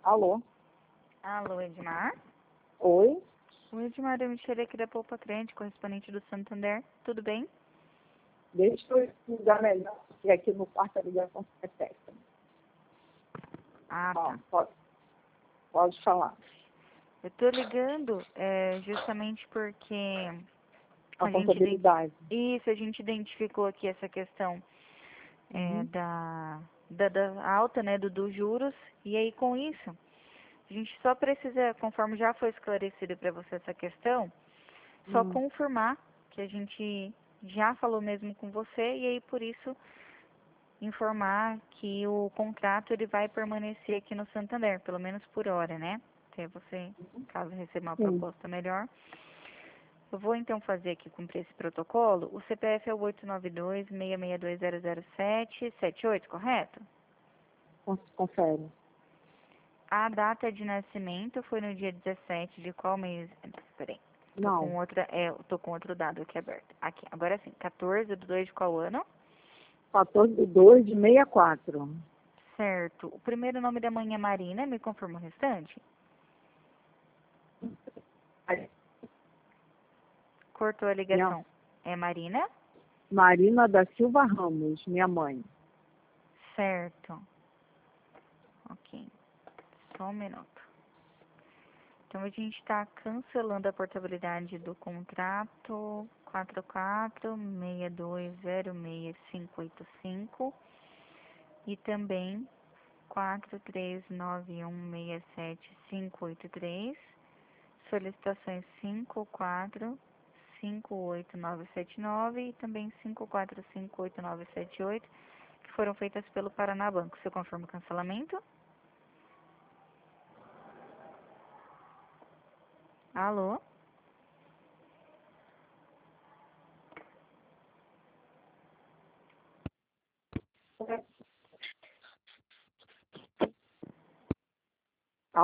Alô? Alô, Edmar? Oi? O Edmar, eu me tirei aqui da Poupa Crente, correspondente do Santander. Tudo bem? Deixa eu estudar melhor, porque aqui no quarto a ligação é técnica. Ah, Ó, tá. pode falar. Eu tô ligando justamente porque A a gente, contabilidade. a gente identificou aqui essa questão Uhum. da alta, né, dos juros. E aí, com isso, a gente só precisa, conforme já foi esclarecido para você essa questão, só Hum. confirmar que a gente já falou mesmo com você e aí, por isso, informar que o contrato ele vai permanecer aqui no Santander, pelo menos por hora, né? Até você, caso receba uma Sim. proposta melhor. Eu vou então fazer aqui, cumprir esse protocolo. O CPF é o 892-662-00778, correto? Confere. A data de nascimento foi no dia 17 de qual mês? Peraí. Não. Tô com outro dado aqui aberto. Aqui, agora sim. 14/2 de qual ano? 14/2/64. Certo. O primeiro nome da mãe é Marina, me confirma o restante? Cortou a Minha ligação. É Marina? Marina da Silva Ramos, minha mãe. Certo. Ok. Só um minuto. Então a gente está cancelando a portabilidade do contrato 4462066585 e também 4391675583, solicitações 5458979 e também 5458978, que foram feitas pelo Paraná Banco. Você confirma o cancelamento? Alô?